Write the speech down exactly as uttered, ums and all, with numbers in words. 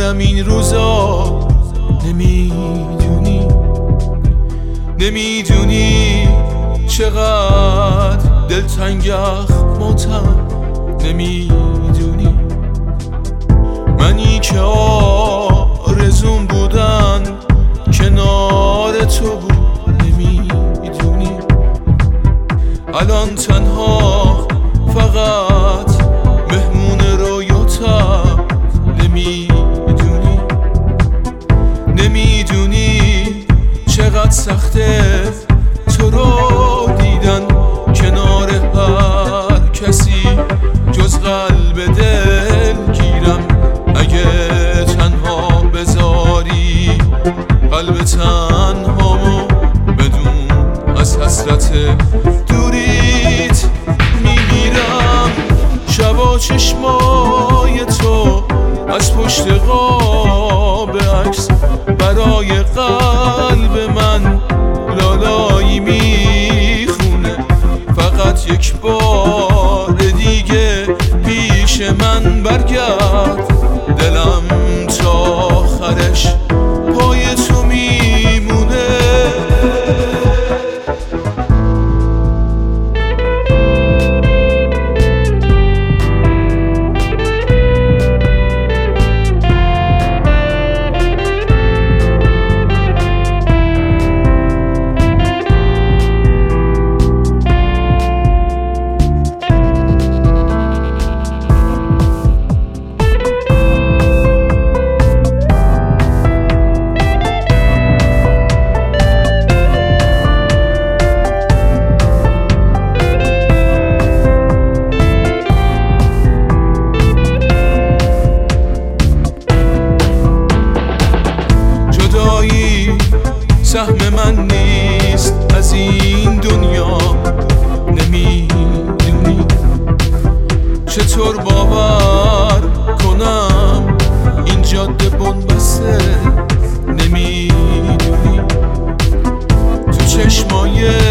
دیدم این روزا. نمیدونی نمیدونی چقدر دلتنگ اخماتم. نمیدونی منی که آرزون بودن کنار تو بود. نمیدونی الان تنها فقط مهمون رویاتم. نمیدونی نمیدونی چقدر سخته تو رو دیدن کنار هر کسی جز قلب دل گیرم. اگه تنها بذاری قلب تنهامو بدون از حسرت دوریت میمیرم. شبا چشمای تو از پشت قاب عکس برای قلب من لالایی میخونه. فقط یک بار دیگه پیش من برگرد، دلم تا آخرش پای تو میمونه. سهم من نیست از این دنیا. نمیدونی چطور باور کنم این جاده بنبسته. نمیدونی تو چشمای